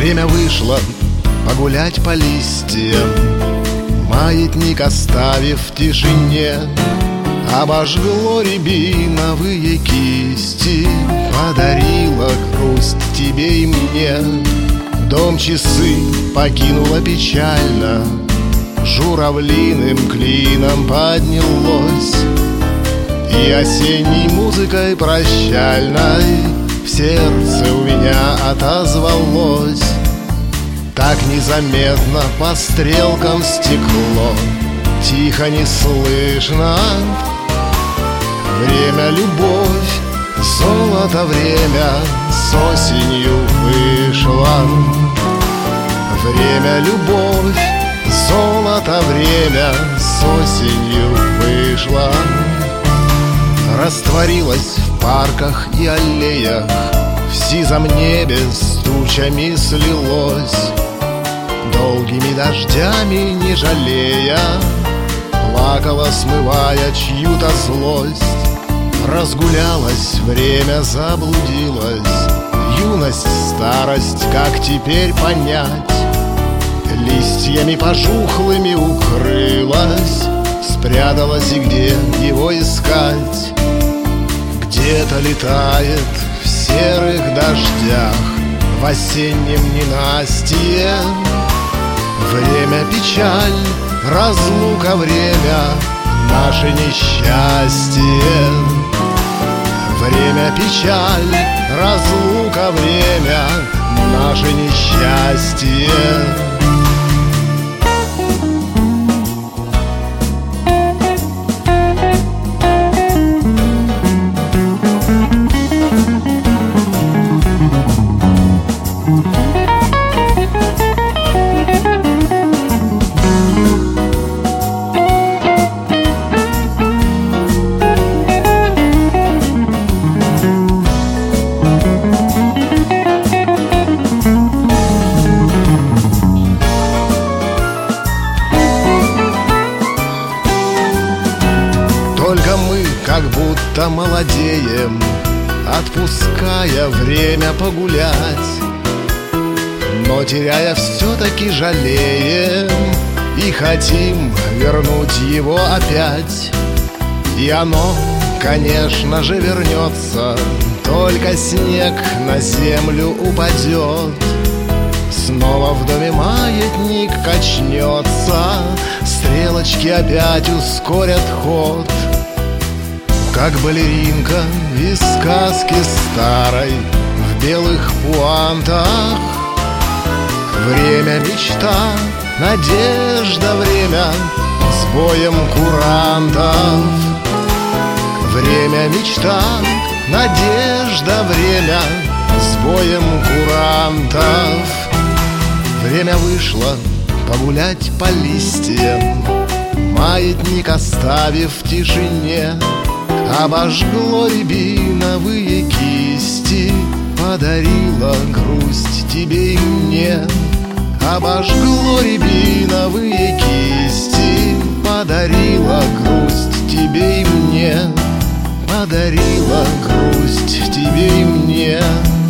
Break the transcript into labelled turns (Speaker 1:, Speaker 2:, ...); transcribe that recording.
Speaker 1: Время вышло погулять по листьям, маятник оставив в тишине. Обожгло рябиновые кисти, подарила грусть тебе и мне. Дом часы покинула печально, журавлиным клином поднялось, и осенней музыкой прощальной в сердце у меня отозвалось. Так незаметно по стрелкам стекло, тихо, неслышно. Время, любовь, золото, время с осенью вышло. Время, любовь, золото, время с осенью вышло. Растворилась в парках и аллеях, в сизом небе с тучами слилось. Долгими дождями не жалея, плакала, смывая чью-то злость. Разгулялось время, заблудилась юность, старость, как теперь понять? Листьями пожухлыми укрылась, спряталась, и где его искать? Где-то летает в серых дождях, в осеннем ненастье. Время, печаль, разлука, время, наше несчастье. Время, печаль, разлука, время, наше несчастье. Только мы как будто молодеем, отпуская время погулять, но теряя все-таки жалеем и хотим вернуть его опять. И оно, конечно же, вернется, только снег на землю упадет. Снова в доме маятник качнется, стрелочки опять ускорят ход. Как балеринка из сказки старой в белых пуантах. Время, мечта, надежда, время с боем курантов. Время, мечта, надежда, время с боем курантов. Время вышло погулять по листьям, маятник оставив в тишине. Обожгло рябиновые кисти, подарила грусть тебе и мне. Обожгло рябиновые кисти, подарила грусть тебе и мне. Подарила грусть тебе и мне.